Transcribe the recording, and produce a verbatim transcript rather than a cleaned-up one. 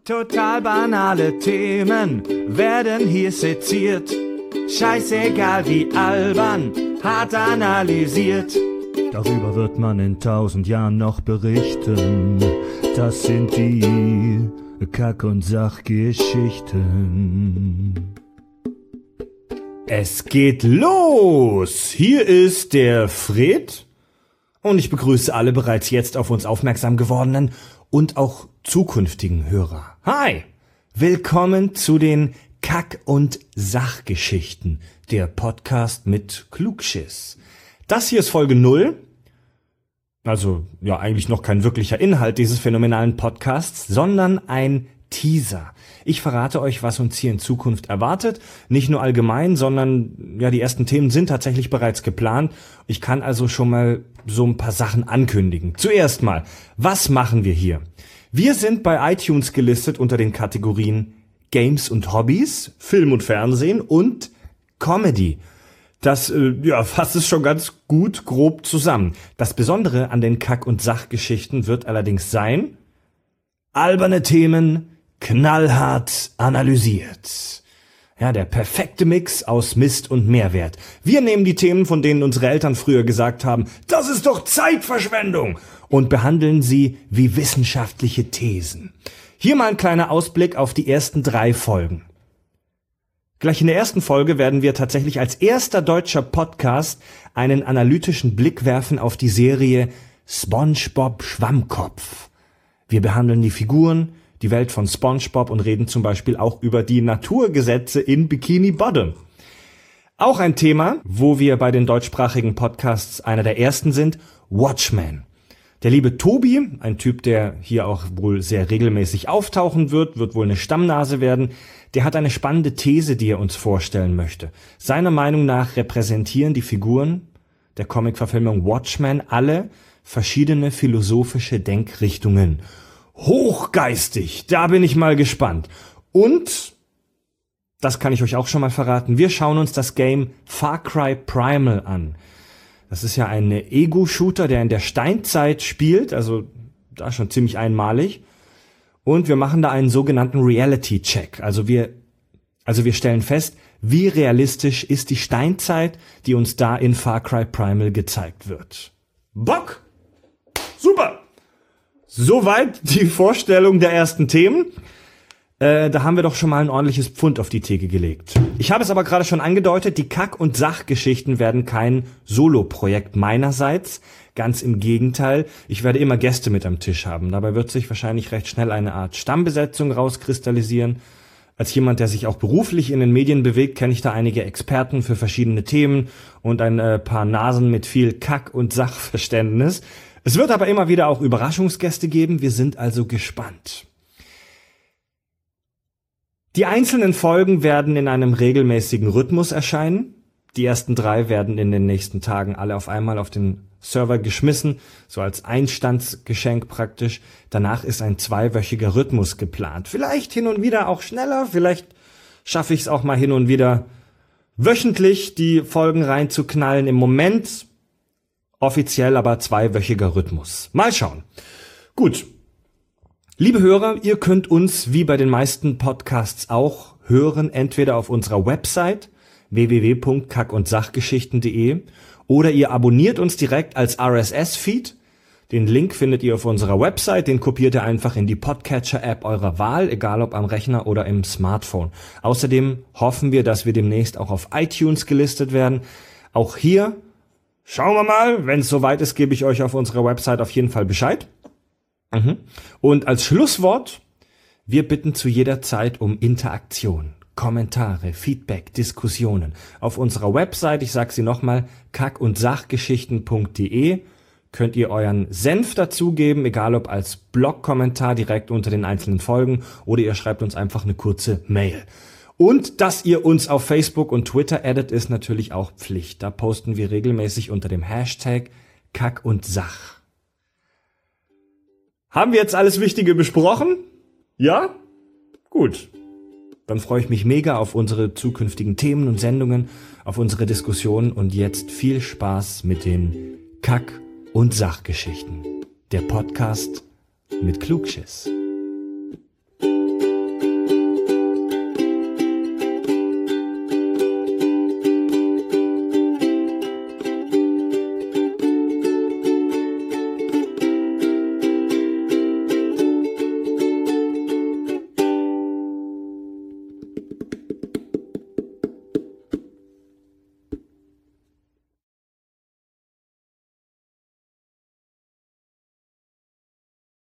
Total banale Themen werden hier seziert. Scheißegal wie albern, hart analysiert. Darüber wird man in tausend Jahren noch berichten. Das sind die Kack- und Sachgeschichten. Es geht los! Hier ist der Fred und ich begrüße alle bereits jetzt auf uns aufmerksam gewordenen und auch zukünftigen Hörer. Hi! Willkommen zu den Kack- und Sachgeschichten, der Podcast mit Klugschiss. Das hier ist Folge null, also ja eigentlich noch kein wirklicher Inhalt dieses phänomenalen Podcasts, sondern ein Teaser. Ich verrate euch, was uns hier in Zukunft erwartet, nicht nur allgemein, sondern ja, die ersten Themen sind tatsächlich bereits geplant. Ich kann also schon mal so ein paar Sachen ankündigen. Zuerst mal, was machen wir hier? Wir sind bei iTunes gelistet unter den Kategorien Games und Hobbys, Film und Fernsehen und Comedy. Das äh, ja, fasst es schon ganz gut grob zusammen. Das Besondere an den Kack- und Sachgeschichten wird allerdings sein: alberne Themen, knallhart analysiert. Ja, der perfekte Mix aus Mist und Mehrwert. Wir nehmen die Themen, von denen unsere Eltern früher gesagt haben, das ist doch Zeitverschwendung, und behandeln sie wie wissenschaftliche Thesen. Hier mal ein kleiner Ausblick auf die ersten drei Folgen. Gleich in der ersten Folge werden wir tatsächlich als erster deutscher Podcast einen analytischen Blick werfen auf die Serie SpongeBob Schwammkopf. Wir behandeln die Figuren, die Welt von SpongeBob und reden zum Beispiel auch über die Naturgesetze in Bikini Bottom. Auch ein Thema, wo wir bei den deutschsprachigen Podcasts einer der ersten sind, Watchmen. Der liebe Tobi, ein Typ, der hier auch wohl sehr regelmäßig auftauchen wird, wird wohl eine Stammnase werden, der hat eine spannende These, die er uns vorstellen möchte. Seiner Meinung nach repräsentieren die Figuren der Comicverfilmung Watchmen alle verschiedene philosophische Denkrichtungen. Hochgeistig, da bin ich mal gespannt. Und, das kann ich euch auch schon mal verraten, wir schauen uns das Game Far Cry Primal an. Das ist ja ein Ego-Shooter, der in der Steinzeit spielt, also da schon ziemlich einmalig. Und wir machen da einen sogenannten Reality-Check. Also wir, also wir stellen fest, wie realistisch ist die Steinzeit, die uns da in Far Cry Primal gezeigt wird. Bock! Super! Soweit die Vorstellung der ersten Themen. Äh, da haben wir doch schon mal ein ordentliches Pfund auf die Theke gelegt. Ich habe es aber gerade schon angedeutet, die Kack- und Sachgeschichten werden kein Solo-Projekt meinerseits. Ganz im Gegenteil, ich werde immer Gäste mit am Tisch haben. Dabei wird sich wahrscheinlich recht schnell eine Art Stammbesetzung rauskristallisieren. Als jemand, der sich auch beruflich in den Medien bewegt, kenne ich da einige Experten für verschiedene Themen und ein äh, paar Nasen mit viel Kack- und Sachverständnis. Es wird aber immer wieder auch Überraschungsgäste geben, wir sind also gespannt. Die einzelnen Folgen werden in einem regelmäßigen Rhythmus erscheinen. Die ersten drei werden in den nächsten Tagen alle auf einmal auf den Server geschmissen, so als Einstandsgeschenk praktisch. Danach ist ein zweiwöchiger Rhythmus geplant. Vielleicht hin und wieder auch schneller, vielleicht schaffe ich es auch mal hin und wieder wöchentlich die Folgen reinzuknallen. Im Moment offiziell aber zweiwöchiger Rhythmus. Mal schauen. Gut. Liebe Hörer, ihr könnt uns wie bei den meisten Podcasts auch hören, entweder auf unserer Website w w w punkt kack und sachgeschichten punkt de oder ihr abonniert uns direkt als R S S-Feed. Den Link findet ihr auf unserer Website, den kopiert ihr einfach in die Podcatcher-App eurer Wahl, egal ob am Rechner oder im Smartphone. Außerdem hoffen wir, dass wir demnächst auch auf iTunes gelistet werden. Auch hier schauen wir mal, wenn es soweit ist, gebe ich euch auf unserer Website auf jeden Fall Bescheid. Mhm. Und als Schlusswort, wir bitten zu jeder Zeit um Interaktion, Kommentare, Feedback, Diskussionen. Auf unserer Website, ich sage sie nochmal, kack- und sachgeschichten punkt de, könnt ihr euren Senf dazugeben, egal ob als Blog-Kommentar direkt unter den einzelnen Folgen oder ihr schreibt uns einfach eine kurze Mail. Und dass ihr uns auf Facebook und Twitter addet, ist natürlich auch Pflicht. Da posten wir regelmäßig unter dem Hashtag Kack und Sach. Haben wir jetzt alles Wichtige besprochen? Ja? Gut. Dann freue ich mich mega auf unsere zukünftigen Themen und Sendungen, auf unsere Diskussionen und jetzt viel Spaß mit den Kack- und Sachgeschichten. Der Podcast mit Klugschiss.